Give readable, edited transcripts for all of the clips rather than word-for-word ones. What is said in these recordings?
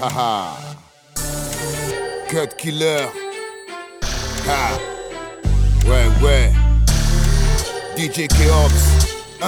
Haha. Cut Killer. Ha. Ouais. DJ Keops.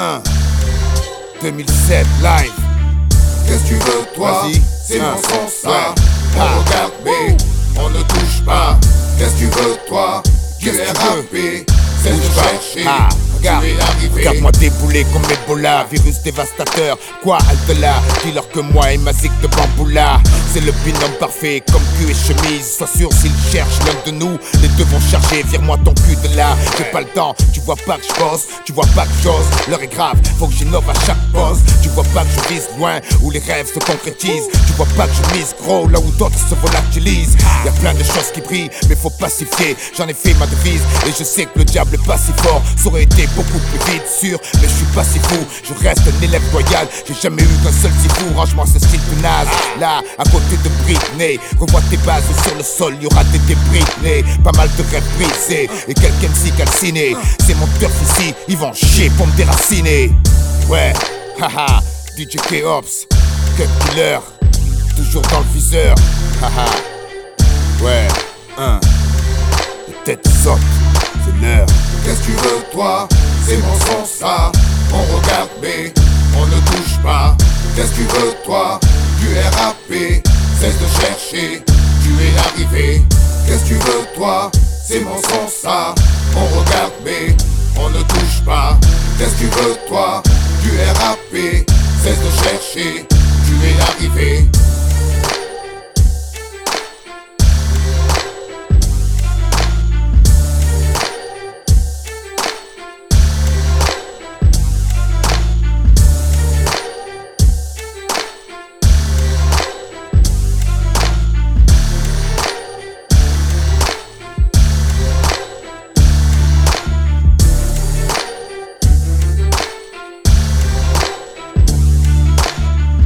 2007 live. Qu'est-ce que tu veux toi? C'est mon son ça. On regarde mais on ne touche pas. Qu'est-ce que tu veux toi? Du RAP, c'est de chercher. Regarde-moi débouler comme Ebola, virus dévastateur. Quoi, halte là, dis-leur que moi et ma zig de bamboula. C'est le binôme parfait, comme cul et chemise. Sois sûr s'ils cherchent l'un de nous, les deux vont charger. Vire-moi ton cul de là, j'ai pas le temps. Tu vois pas que je bosse, tu vois pas que j'ose. L'heure est grave, faut que j'innove à chaque pause. Tu vois pas que je vise loin, où les rêves se concrétisent. Tu vois pas que je mise gros, là où d'autres se volatilisent. Y'a plein de choses qui brillent, mais faut pacifier. J'en ai fait ma devise, et je sais que le diable est pas si fort. Ça aurait été beaucoup plus vite, sûr, mais je suis pas si fou. Je reste un élève loyal, j'ai jamais eu qu'un seul si fou. Range-moi ce style de naze, là, à côté de Britney. Revois tes bases sur le sol, y'aura des débris. Pas mal de rêves brisés, et quelqu'un MC calciné. C'est mon turf ici, ils vont chier pour me déraciner. Ouais, haha, DJ Keops, Cut Killer, toujours dans le viseur. Haha, ouais, les têtes sautent, c'est l'heure. Qu'est-ce que tu veux toi? C'est mon son ça. On regarde mais on ne touche pas. Qu'est-ce que tu veux toi? Du RAP, cesse de chercher, tu es arrivé. Qu'est-ce que tu veux toi? C'est mon son ça. On regarde mais on ne touche pas. Qu'est-ce que tu veux toi? Du RAP, cesse de chercher, tu es arrivé.